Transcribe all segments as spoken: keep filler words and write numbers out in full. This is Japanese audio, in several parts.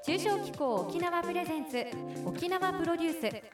中小機構沖縄プレゼンツ沖縄プロデュース。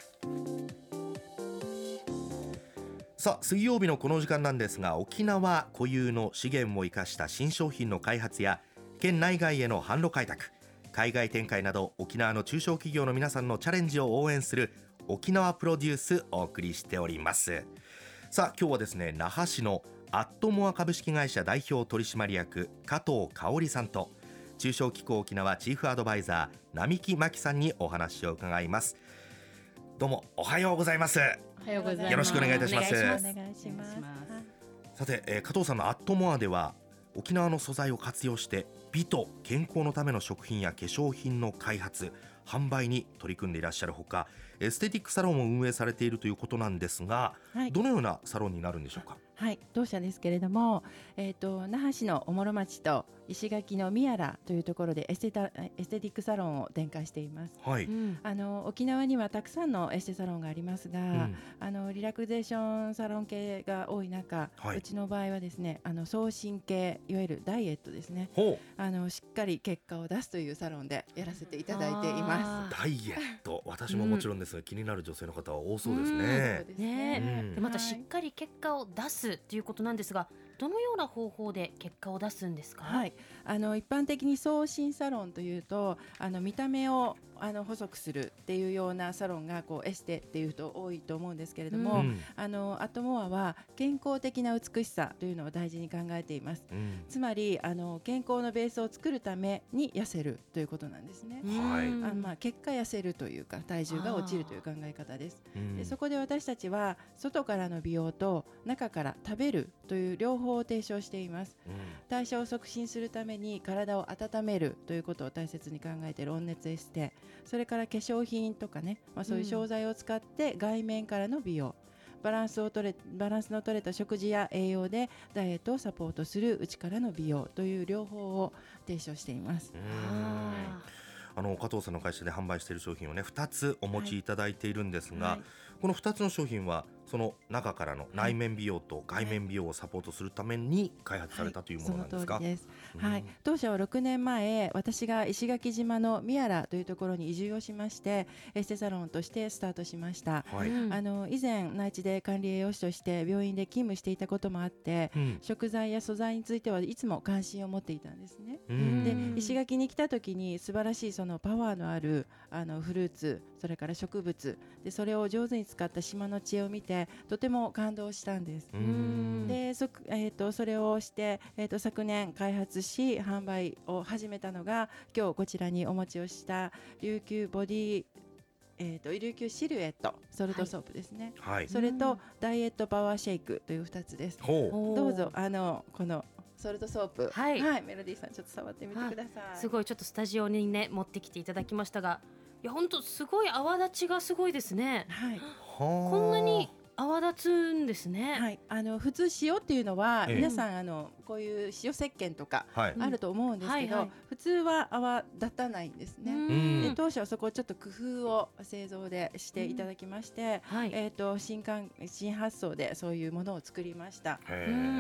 さあ、水曜日のこの時間なんですが、沖縄固有の資源を生かした新商品の開発や県内外への販路開拓、海外展開など沖縄の中小企業の皆さんのチャレンジを応援する沖縄プロデュースお送りしております。さあ、今日はですね、那覇市のアットモア株式会社代表取締役加藤香織さんと中小機構沖縄チーフアドバイザー並木真希さんにお話を伺います。どうもおはようございます。 おはようございます。 よろしくお願いいたします。 お願いします。 さて、えー、加藤さんのアットモアでは沖縄の素材を活用して美と健康のための食品や化粧品の開発販売に取り組んでいらっしゃるほか、エステティックサロンを運営されているということなんですが、はい、どのようなサロンになるんでしょうか。 はい、当社ですけれども、えーと、那覇市のおもろ町と石垣の宮良というところでエステタ、エステティックサロンを展開しています。はい、うん、あの沖縄にはたくさんのエステサロンがありますが、うん、あのリラクゼーションサロン系が多い中、はい、うちの場合はですね、あの送信系、いわゆるダイエットですね、あのしっかり結果を出すというサロンでやらせていただいています。 ダイエット、私ももちろんですが、うん、気になる女性の方は多そうですね。 うん、ね、うん、でまたしっかり結果を出すということなんですが、どのような方法で結果を出すんですか。 はい、あの一般的に送信サロンというと、あの見た目をあの細くするっていうようなサロンがこうエステっていうと多いと思うんですけれども、うん、あのアットモアは健康的な美しさというのを大事に考えています。うん、つまりあの健康のベースを作るために痩せるということなんですね。はい、あまあ結果痩せるというか体重が落ちるという考え方です。でそこで私たちは外からの美容と中から食べるという両方を提唱しています。うん、代謝を促進するために体を温めるということを大切に考えている温熱エステ、それから化粧品とかね、まあ、そういう商材を使って外面からの美容、うん、バランスを取れバランスの取れた食事や栄養でダイエットをサポートする内からの美容という両方を提唱しています。 あの加藤さんの会社で販売している商品をねふたつお持ちいただいているんですが、はい、このふたつの商品はその中からの内面美容と外面美容をサポートするために開発されたというものなんですか。 はい、その通りです。うん、はい、当社はろくねんまえ、私が石垣島の宮良というところに移住をしましてエステサロンとしてスタートしました。はい、あの以前内地で管理栄養士として病院で勤務していたこともあって、うん、食材や素材についてはいつも関心を持っていたんですね。うん、で石垣に来た時に素晴らしいそのパワーのあるあのフルーツ、それから植物で、それを上手に使った島の知恵を見てとても感動したんです。で そ,、えー、とそれをして、えー、と昨年開発し販売を始めたのが今日こちらにお持ちをした琉球ボディえー、と琉球シルエットソルトソープですね。はい、それとダイエットパワーシェイクというふたつです。どうぞあのこのソルトソープ、はいはい、メロディーさんちょっと触ってみてください。 すごい、ちょっとスタジオにね持ってきていただきましたが、いや本当すごい泡立ちがすごいですね。はい、こんなに泡立つんですね。 はい、あの普通塩っていうのは、ええ、皆さんあのこういう塩石鹸とかあると思うんですけど、はいはいはい、普通は泡立たないんですね。で当初はそこをちょっと工夫を製造でしていただきまして、はい、えー、と 新, 刊新発想でそういうものを作りました。 うん、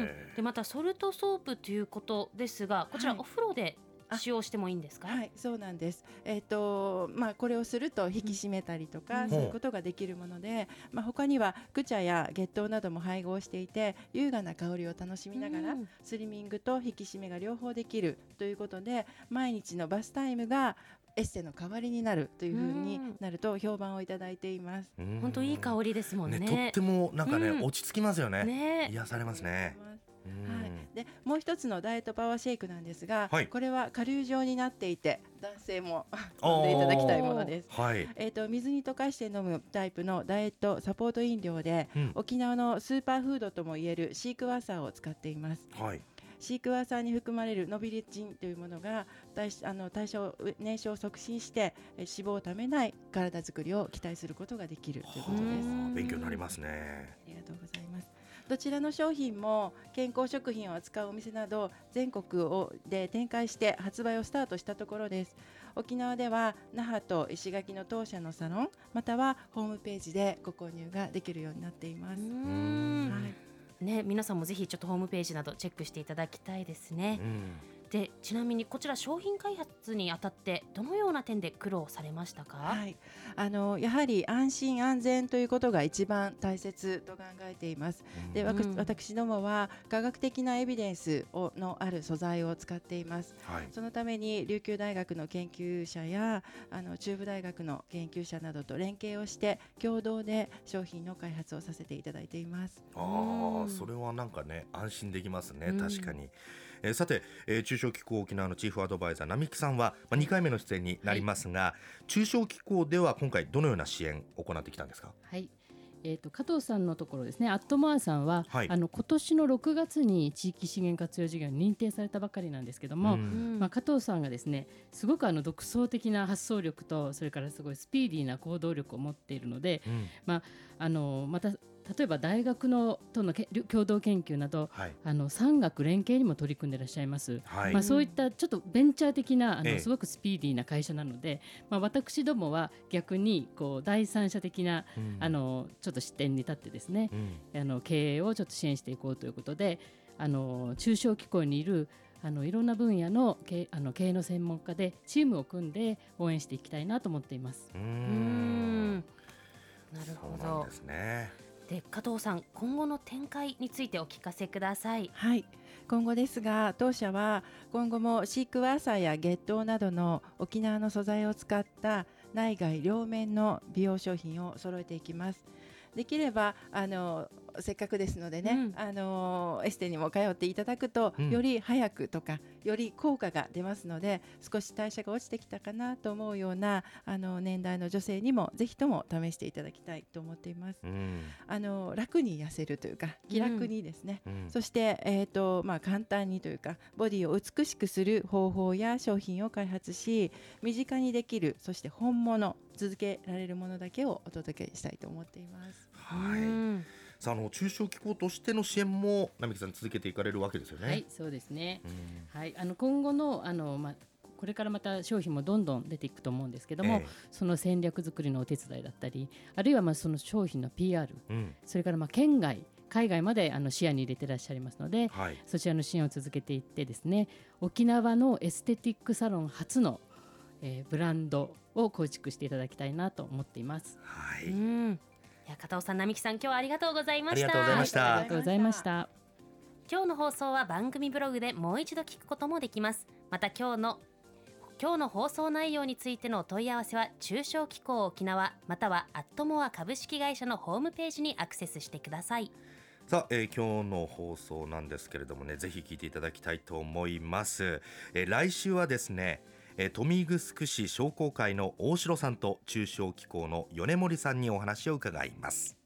でまたソルトソープということですが、こちらお風呂で使用してもいいんですか。 はい、そうなんです。えーとまあ、これをすると引き締めたりとか、うん、そういうことができるもので、まあ、他にはクチャや月桃なども配合していて優雅な香りを楽しみながら、うん、スリミングと引き締めが両方できるということで、毎日のバスタイムがエステの代わりになるという風になると評判をいただいています。 本当いい香りですもん ね, ねとってもなんかね、うん、落ち着きますよ ね, ね癒されますね。 はい、でもう一つのダイエットパワーシェイクなんですが、はい、これは顆粒状になっていて男性も飲んでいただきたいものです。はい、えーと、水に溶かして飲むタイプのダイエットサポート飲料で、うん、沖縄のスーパーフードともいえるシークワーサーを使っています。はい、シークワーサーに含まれるノビレチンというものが代あの代謝燃焼を促進して脂肪をためない体作りを期待することができるということです。 勉強になりますね。 ありがとうございます。どちらの商品も健康食品を扱うお店など全国をで展開して発売をスタートしたところです。沖縄では那覇と石垣の当社のサロンまたはホームページでご購入ができるようになっています。うーん、 はいね、皆さんもぜひちょっとホームページなどチェックしていただきたいですね。うんでちなみにこちら商品開発にあたってどのような点で苦労されましたか？ はい、あのやはり安心安全ということが一番大切と考えています。で、うん、私どもは科学的なエビデンスをのある素材を使っています、はい、そのために琉球大学の研究者やあの中部大学の研究者などと連携をして共同で商品の開発をさせていただいています。 あ、それはなんかね安心できますね、うん、確かに。えー、さて、えー、中小機構沖縄のチーフアドバイザー並木さんは、まあ、にかいめの出演になりますが、はい、中小機構では今回どのような支援を行ってきたんですか？ はい、えー、と加藤さんのところですね、アットモアさんは、はい、あの今年のろくがつに地域資源活用事業に認定されたばかりなんですけども、うんまあ、加藤さんがですねすごくあの独創的な発想力とそれからすごいスピーディーな行動力を持っているので、うんまあ、あのまた例えば大学のとの共同研究など、はい、あの産学連携にも取り組んでいらっしゃいます、はいまあ、そういったちょっとベンチャー的なあの、ええ、すごくスピーディーな会社なので、まあ、私どもは逆にこう第三者的な、うん、あのちょっと視点に立ってですね、うん、あの経営をちょっと支援していこうということで、あの中小機構にいるあのいろんな分野の経、あの経営の専門家でチームを組んで応援していきたいなと思っています。 うーん、なるほど。 そうなんですね。 で加藤さん、今後の展開についてお聞かせください。 はい、今後ですが当社は今後もシークワーサーや月桃などの沖縄の素材を使った内外両面の美容商品を揃えていきます。できればあのせっかくですのでね、うん、あのエステにも通っていただくと、うん、より早くとかより効果が出ますので、少し代謝が落ちてきたかなと思うようなあの年代の女性にもぜひとも試していただきたいと思っています、うん、あの楽に痩せるというか気楽にですね、うん、そして、えーとまあ、簡単にというかボディを美しくする方法や商品を開発し、身近にできる、そして本物続けられるものだけをお届けしたいと思っています。 はい、うんさあ、あの中小機構としての支援も並木さん続けていかれるわけですよね。 はい、そうですね、うんはい、あの今後の、あの、まあ、これからまた商品もどんどん出ていくと思うんですけども、ええ、その戦略作りのお手伝いだったり、あるいはまあその商品の ピーアール、うん、それからまあ県外海外まであの視野に入れていらっしゃいますので、はい、そちらの支援を続けていってですね、沖縄のエステティックサロン初の、えー、ブランドを構築していただきたいなと思っています。 はい、 うんいや加藤さん、並木さん、今日はありがとうございました。 ありがとうございました。 ありがとうございました。 今日の放送は番組ブログでもう一度聞くこともできます。また今日の今日の放送内容についてのお問い合わせは中小機構沖縄またはアットモア株式会社のホームページにアクセスしてください。 さあ、えー、今日の放送なんですけれどもね、ぜひ聞いていただきたいと思います。えー、来週はですね、えー、豊見城市商工会の大城さんと中小機構の米森さんにお話を伺います。